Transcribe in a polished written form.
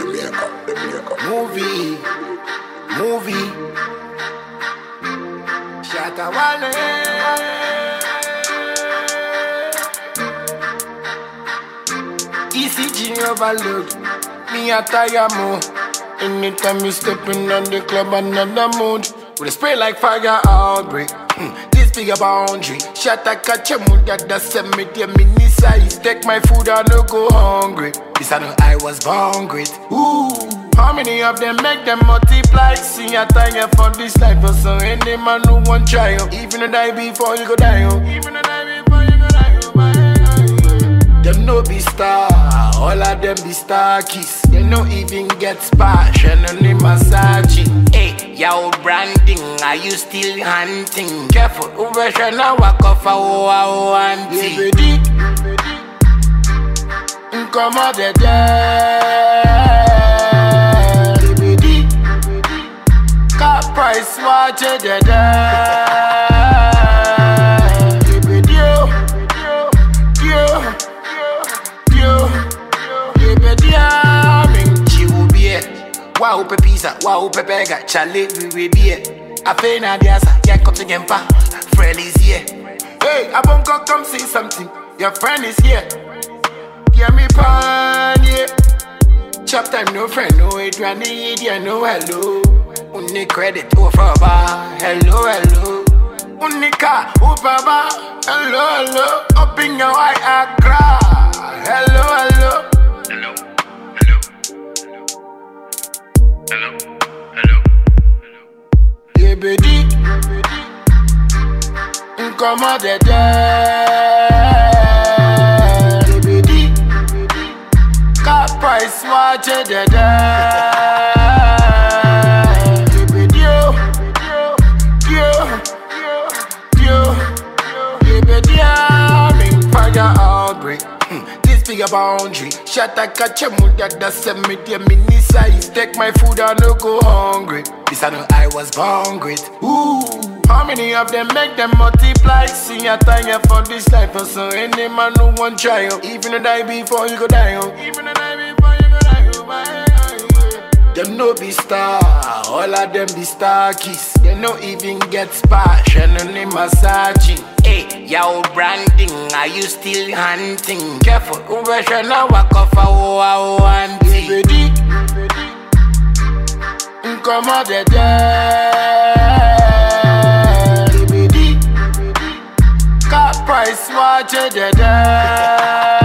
Movie. Shatta Wale. ECG overload. Me a tire more. Anytime you stepping on the club, another mood. With a spray like fire outbreak. This big a boundary. Shatta catch a mood that send me the mini size. Take my food, I no go hungry. This I know I was born great. Ooh, how many of them make them multiply? See a tire for this life, or so any man who won't try. Even a die before you go die. Even a die before you go die. Them no be star, all of them be star kiss. They no even get splash and only massage. Hey, yo branding, are you still hunting? Careful, over now walk off a one thing. Come on the day. Car price watch it the wow, pizza, wow, pepega, Charlie, we be here. I feel na diasa, yeah, come to Gempa, friend is here. Hey, I won't come see something, your friend is here. Give me pan, yeah. Chop time, no friend, no Adrian, yeah, no hello. Only credit, oh, for bar, hello. Only car, oh, baba, hello. Up in your eye, Accra, hello. Yeah, baby. Come on, the day. Baby. Car price, watch it, the day. Baby, I'm in fire outbreak. This big a boundary. Shatta catch a mood that send me the mini size. Take my food, I no go hungry. This I know I was born great. Ooh, how many of them make them multiply? See a tire for this life, or so any man who won't try. Even a die before you go die. Even a die before you go die. Them no be star, all of them be star kiss. They no even get splash and only massaging. Hey, yo branding, are you still hunting? Careful, over now walk off a one thing. Come on the day. Car price watch it the day.